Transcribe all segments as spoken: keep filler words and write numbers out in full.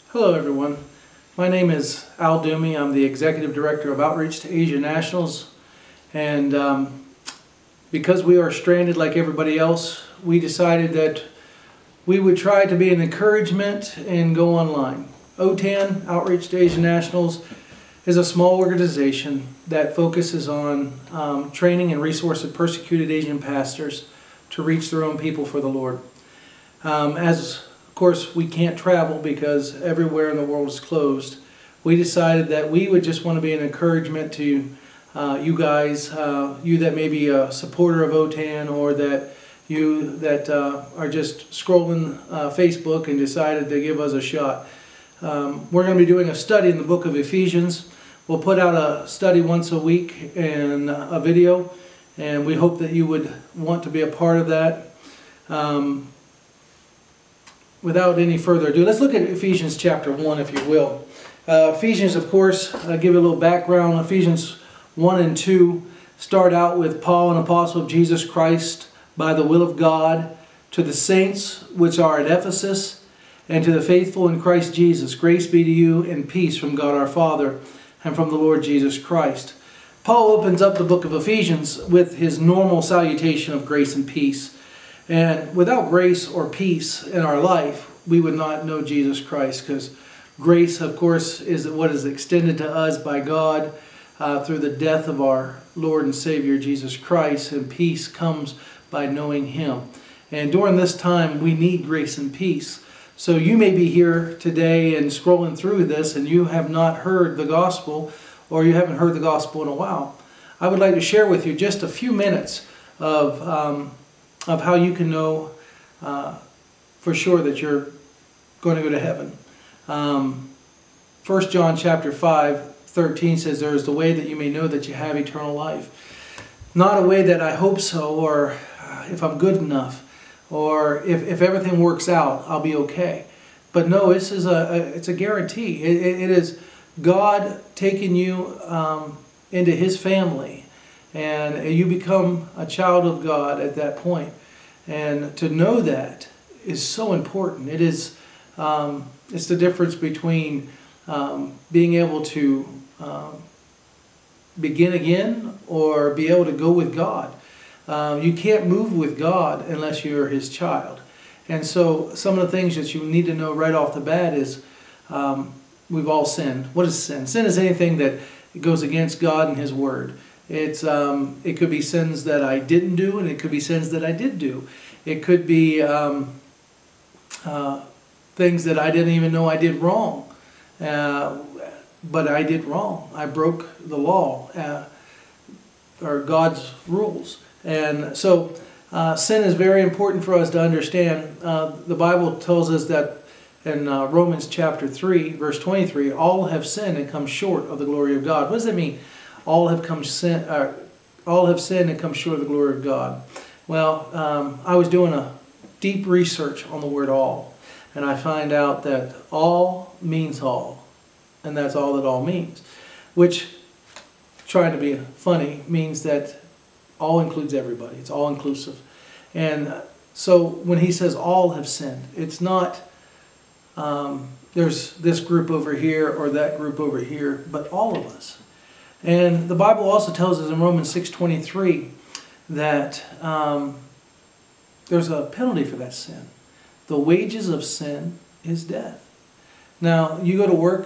Hello everyone, my name is Al Dumi. I'm the Executive Director of Outreach to Asia Nationals, and um, because we are stranded like everybody else, we decided that we would try to be an encouragement and go online. O T A N, Outreach to Asia Nationals, is a small organization that focuses on um, training and resourcing persecuted Asian pastors to reach their own people for the Lord. Um, as Of course, we can't travel because everywhere in the world is closed. We decided that we would just want to be an encouragement to uh, you guys, uh, you that may be a supporter of O T A N, or that you that uh, are just scrolling uh, Facebook and decided to give us a shot. Um, we're going to be doing a study in the book of Ephesians. We'll put out a study once a week and a video, and we hope that you would want to be a part of that. Um, Without any further ado, let's look at Ephesians chapter one, if you will. Uh, Ephesians, of course, I'll give you a little background. Ephesians one and two start out with Paul, an apostle of Jesus Christ, by the will of God, to the saints which are at Ephesus, and to the faithful in Christ Jesus. Grace be to you and peace from God our Father and from the Lord Jesus Christ. Paul opens up the book of Ephesians with his normal salutation of grace and peace. And without grace or peace in our life, we would not know Jesus Christ, because grace, of course, is what is extended to us by God uh, through the death of our Lord and Savior Jesus Christ, and peace comes by knowing Him. And during this time, we need grace and peace. So you may be here today and scrolling through this, and you have not heard the gospel, or you haven't heard the gospel in a while. I would like to share with you just a few minutes of um, of how you can know uh, for sure that you're going to go to heaven. Um, First John chapter five, thirteen says, "There is the way that you may know that you have eternal life." Not a way that I hope so, or if I'm good enough, or if, if everything works out, I'll be okay. But no, this is a, a it's a guarantee. It, it, it is God taking you um, into His family, and you become a child of God at that point. And to know that is so important. It is, um, it's the difference between um, being able to um, begin again or be able to go with God. Um, you can't move with God unless you're His child. And so some of the things that you need to know right off the bat is um, we've all sinned. What is sin? Sin is anything that goes against God and His Word. It's um, it could be sins that I didn't do, and it could be sins that I did do. It could be um, uh, things that I didn't even know I did wrong, uh, but I did wrong. I broke the law uh, or God's rules, and so uh, sin is very important for us to understand. Uh, the Bible tells us that in uh, Romans chapter three, verse twenty-three, all have sinned and come short of the glory of God. What does that mean? All have come sin, uh, all have sinned and come short of the glory of God. Well, um, I was doing a deep research on the word "all," and I find out that all means all, and that's all that all means. Which, trying to be funny, means that all includes everybody. It's all inclusive. And so when he says all have sinned, it's not um, there's this group over here or that group over here, but all of us. And the Bible also tells us in Romans six twenty-three that um, there's a penalty for that sin. The wages of sin is death. Now, you go to work,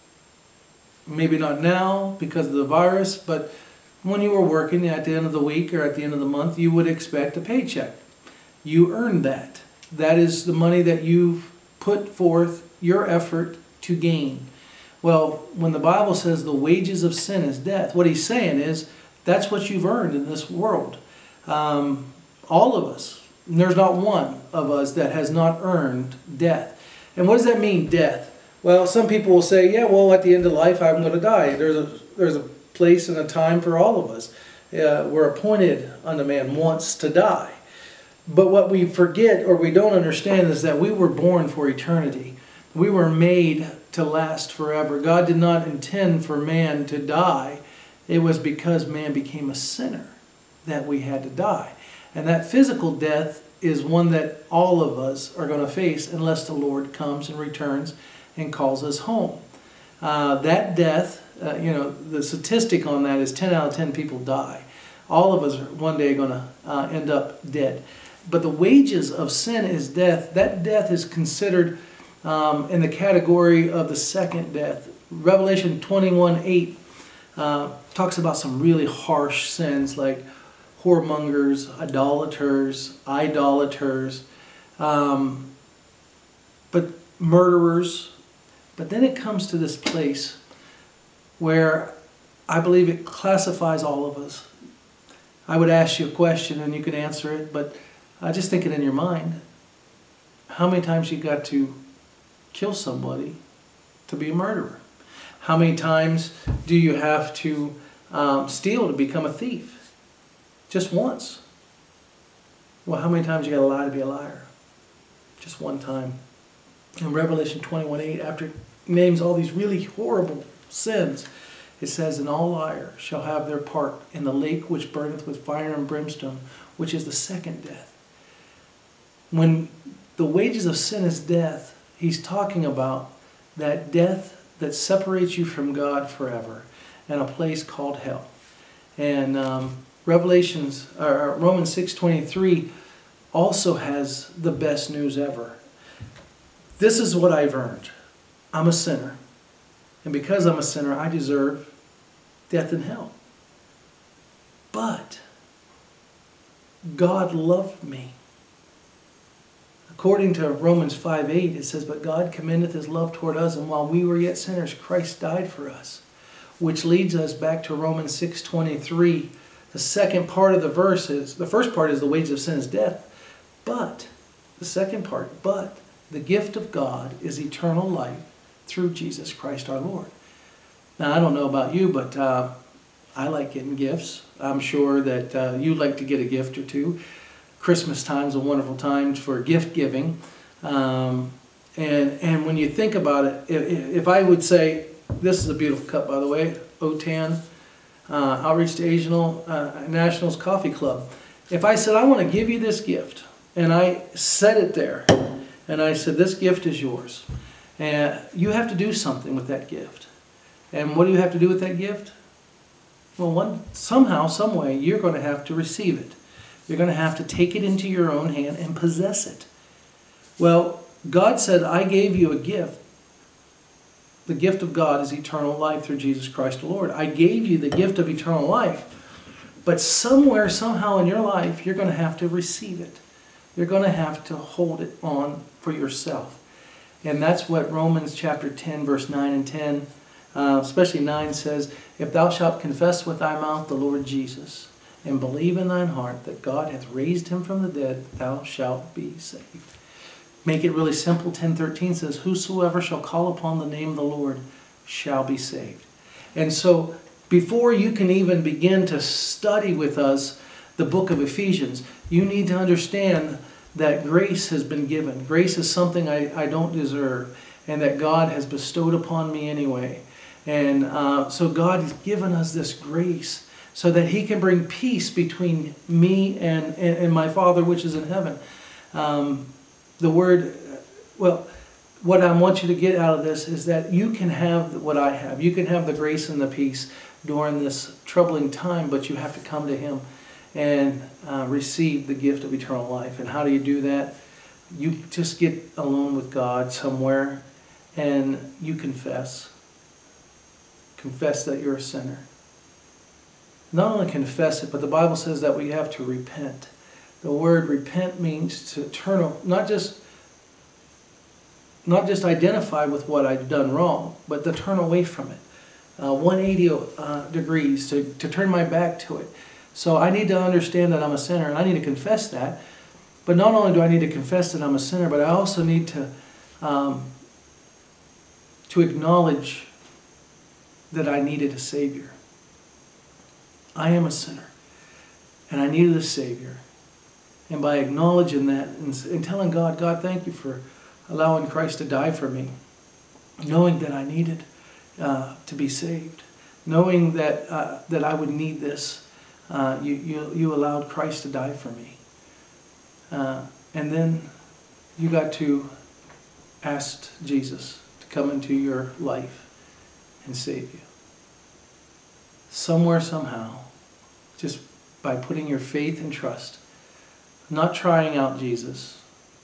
maybe not now because of the virus, but when you were working at the end of the week or at the end of the month, you would expect a paycheck. You earned that. That is the money that you've put forth your effort to gain. Well, when the Bible says the wages of sin is death, what he's saying is that's what you've earned in this world. Um, all of us. There's not one of us that has not earned death. And what does that mean, death? Well, some people will say, yeah, well, at the end of life, I'm going to die. There's a, there's a place and a time for all of us. Uh, we're appointed unto man once to die. But what we forget or we don't understand is that we were born for eternity. We were made to last forever. God did not intend for man to die. It was because man became a sinner that we had to die. And that physical death is one that all of us are going to face unless the Lord comes and returns and calls us home. Uh, that death, uh, you know, the statistic on that is ten out of ten people die. All of us are one day going to uh, end up dead. But the wages of sin is death. That death is considered um, in the category of the second death. Revelation twenty-one eight uh, talks about some really harsh sins like whoremongers, idolaters, idolaters, um, but murderers. But then it comes to this place where I believe it classifies all of us. I would ask you a question and you can answer it, but uh, just think it in your mind. How many times you got to kill somebody to be a murderer? How many times do you have to um, steal to become a thief? Just once. Well, how many times you got to lie to be a liar? Just one time. In Revelation twenty-one eight, after it names all these really horrible sins, it says, "And all liars shall have their part in the lake which burneth with fire and brimstone," which is the second death. When the wages of sin is death, he's talking about that death that separates you from God forever and a place called hell. And um, Revelations, or Romans six twenty-three also has the best news ever. This is what I've earned. I'm a sinner. And because I'm a sinner, I deserve death in hell. But God loved me. According to Romans five eight, it says, "But God commendeth his love toward us, and while we were yet sinners, Christ died for us." Which leads us back to Romans six twenty-three. The second part of the verse is, the first part is the wages of sin is death. But, the second part, but the gift of God is eternal life through Jesus Christ our Lord. Now, I don't know about you, but uh, I like getting gifts. I'm sure that uh, you like to get a gift or two. Christmas time is a wonderful time for gift giving. Um, and, and when you think about it, if, if I would say, this is a beautiful cup, by the way, O T A N, uh, Outreach to Asian uh, Nationals Coffee Club. If I said, I want to give you this gift, and I set it there, and I said, this gift is yours, and you have to do something with that gift. And what do you have to do with that gift? Well, one, somehow, some way, you're going to have to receive it. You're going to have to take it into your own hand and possess it. Well, God said, I gave you a gift. The gift of God is eternal life through Jesus Christ the Lord. I gave you the gift of eternal life. But somewhere, somehow in your life, you're going to have to receive it. You're going to have to hold it on for yourself. And that's what Romans chapter ten, verse nine and ten, uh, especially nine says, "If thou shalt confess with thy mouth the Lord Jesus, and believe in thine heart that God hath raised him from the dead, thou shalt be saved." Make it really simple. ten thirteen says, "Whosoever shall call upon the name of the Lord shall be saved." And so, before you can even begin to study with us the book of Ephesians, you need to understand that grace has been given. Grace is something I, I don't deserve, and that God has bestowed upon me anyway. And uh, so God has given us this grace so that he can bring peace between me and, and, and my Father which is in heaven. Um, the word, well, what I want you to get out of this is that you can have what I have. You can have the grace and the peace during this troubling time, but you have to come to him and uh, receive the gift of eternal life. And how do you do that? You just get alone with God somewhere and you confess. Confess that you're a sinner. Not only confess it, but the Bible says that we have to repent. The word repent means to turn, not just not just identify with what I've done wrong, but to turn away from it. Uh, one hundred eighty uh, degrees, to, to turn my back to it. So I need to understand that I'm a sinner, and I need to confess that. But not only do I need to confess that I'm a sinner, but I also need to, um, to acknowledge that I needed a Savior. I am a sinner, and I needed a Savior. And by acknowledging that and, and telling God, God, thank you for allowing Christ to die for me, knowing that I needed uh, to be saved, knowing that uh, that I would need this, uh, you, you, you allowed Christ to die for me. Uh, and then you got to ask Jesus to come into your life and save you. Somewhere, somehow, just by putting your faith and trust, not trying out Jesus,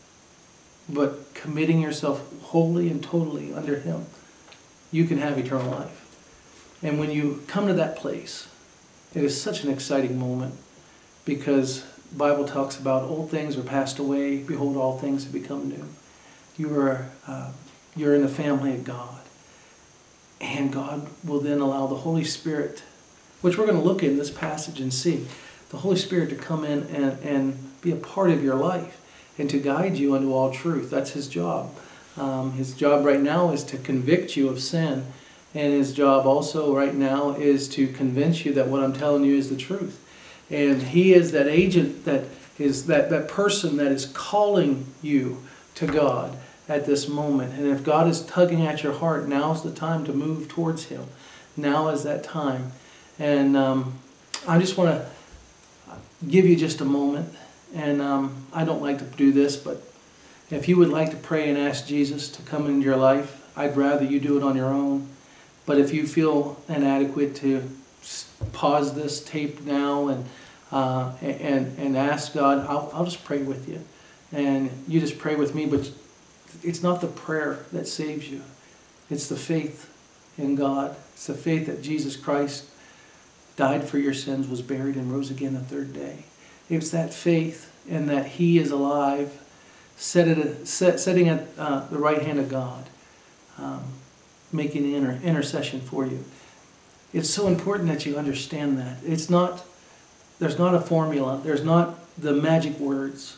but committing yourself wholly and totally under Him, you can have eternal life. And when you come to that place, it is such an exciting moment, because the Bible talks about old things are passed away, behold, all things have become new. You are, uh, you're in the family of God. And God will then allow the Holy Spirit, which we're going to look in this passage and see, the Holy Spirit to come in and, and be a part of your life and to guide you unto all truth. That's His job. Um, his job right now is to convict you of sin. And His job also right now is to convince you that what I'm telling you is the truth. And He is that agent, that is that, that person that is calling you to God at this moment. And if God is tugging at your heart, now's the time to move towards Him. Now is that time. And um, I just want to give you just a moment. And um, I don't like to do this, but if you would like to pray and ask Jesus to come into your life, I'd rather you do it on your own. But if you feel inadequate, to pause this tape now and uh, and and ask God, I'll, I'll just pray with you. And you just pray with me, but it's not the prayer that saves you. It's the faith in God. It's the faith that Jesus Christ died for your sins, was buried, and rose again the third day. It's that faith in that He is alive, set at, set, sitting at uh, the right hand of God, um, making an inter, intercession for you. It's so important that you understand that. It's not, there's not a formula. There's not the magic words.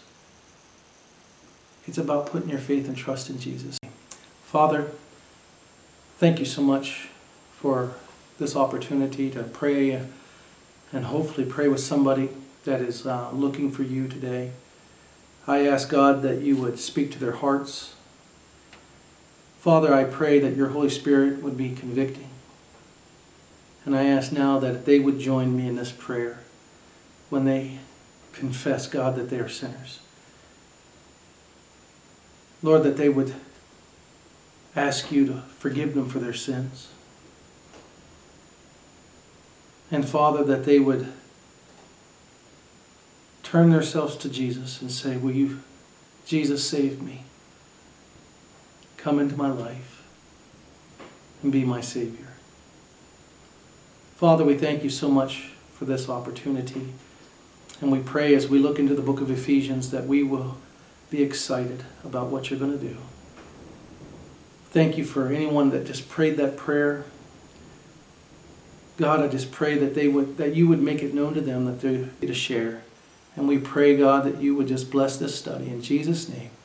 It's about putting your faith and trust in Jesus. Father, thank you so much for this opportunity to pray and hopefully pray with somebody that is uh, looking for you today. I ask God that you would speak to their hearts. Father, I pray that your Holy Spirit would be convicting. And I ask now that they would join me in this prayer when they confess, God, that they are sinners. Lord, that they would ask you to forgive them for their sins. And Father, that they would turn themselves to Jesus and say, will you, Jesus, save me. Come into my life and be my Savior. Father, we thank you so much for this opportunity. And we pray as we look into the book of Ephesians that we will be excited about what you're going to do. Thank you for anyone that just prayed that prayer. God, I just pray that they would, that you would make it known to them that they're to share. And we pray, God, that you would just bless this study. In Jesus' name.